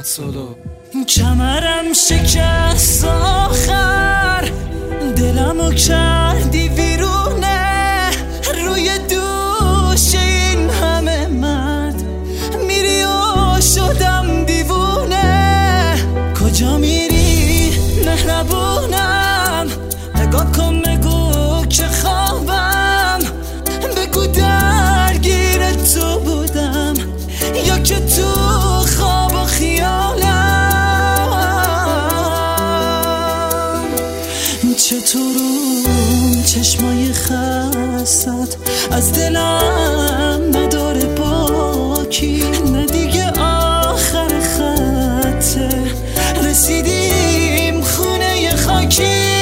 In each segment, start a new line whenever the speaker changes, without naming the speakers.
محمد سولو.
کمرم شکست آخر، دلمو کردی ویرونه، روی دوش این همه مرد میری و شدم دیوونه. کجا میری مهربونم، نگاه کن بگو که خوابم، بگو درگیر تو بودم یا که تو خواب و خیالم. چطور اون چشمای خستت از دلم نداره باکی، نه دیگه آخر خطه، رسیدیم خونه خاکی.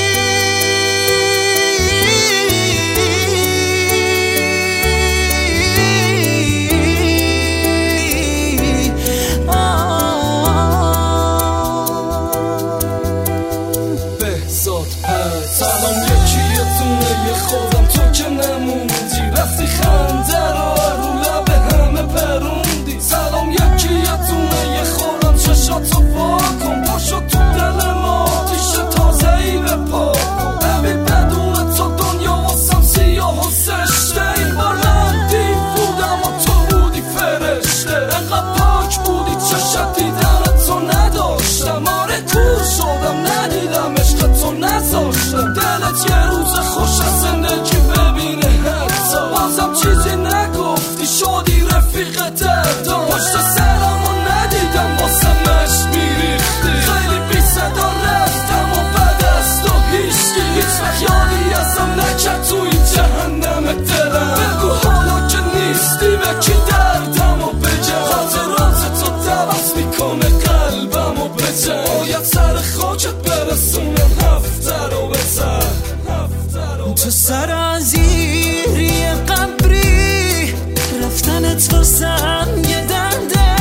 سلام یکیتونه یه خودم، تو که نموندی رفتی خنده رو لب همه پروندی. سلام یکیتونه یه خودم، چشاتو پاکن باشو تو دل ما آتیش تازه‌ای بپا کن. ببین بدون تو دنیا واسم سیاه و سشته، این بار لندی بودم و تو بودی فرشته. انقدر پاک بودی چشت دیدن تو نداشتم، آره کور شدم ندیدم عشق تو نذاشتم. دلت یه روز خوش از زندگی ببینه حتی، بازم چیزی نگفتی شدی رفیق دردم. پشت سرم و ندیدم واسه مش میریختی، خیلی بی صدا رفتم و بعد از تو هیچ وقت یادی ازم نکرد تو این جهنم دلم. بگو حالا که نیستی به کی دردم و بگم، خاطرات تو دوست میکنه قلبم و بجم. باید سر خاکت برسونم هفته رو بزن.
تو سرازیری قبری رفتنت واسم یه درده،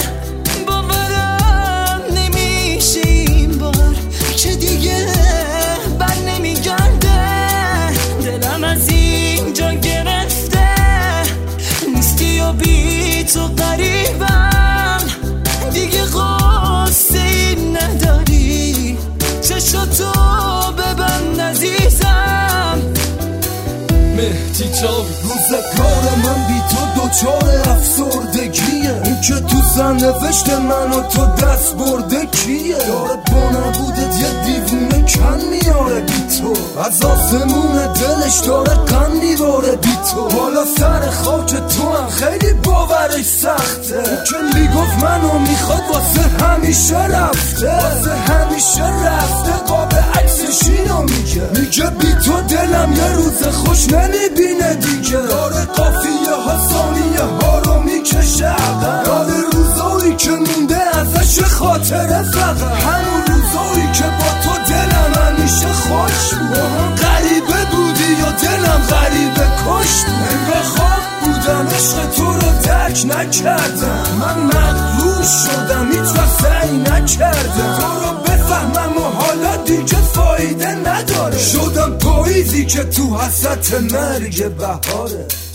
باورم نمیشه این بار که دیگه بر نمیگرده. دلم از اینجا گرفته، نیستی و بی تو قریبم، دیگه قصه این نداری، چشاتو ببند عزیزم.
مهدی جاوی
روزگار من بی تو دوچار افسردگیه، این که تو سرنوشت من و تو دست برده کیه؟ داره با نبودت یه دیوونه کن میاره بی تو، از آسمون دلش داره قن میباره بی تو. حالا سر خاک تو هم خیلی باورش سخته، که میگفت منو میخواد واسه همیشه رفته، واسه همیشه رفته. قاب عکسش اینو میگه بی تو دلم یه روز خوش نمیبینه دیگه. داره قافیه ها ثانیه ها رو میکشه عقب، یاد روزایی که مونده ازش خاطره فقط، همون روزایی که با تو دلم همیشه خوش بود. غریبه بودی یا دلم غریبه کشت، انگار خواب بودم عشق تو رو درک نکردم. من مغرور شدم هیچ وقت سعی نکردم تو رو بفهمم و حالا دیگه فایده نداره. شدم پاییزی که تو حسرت مرگ بهاره.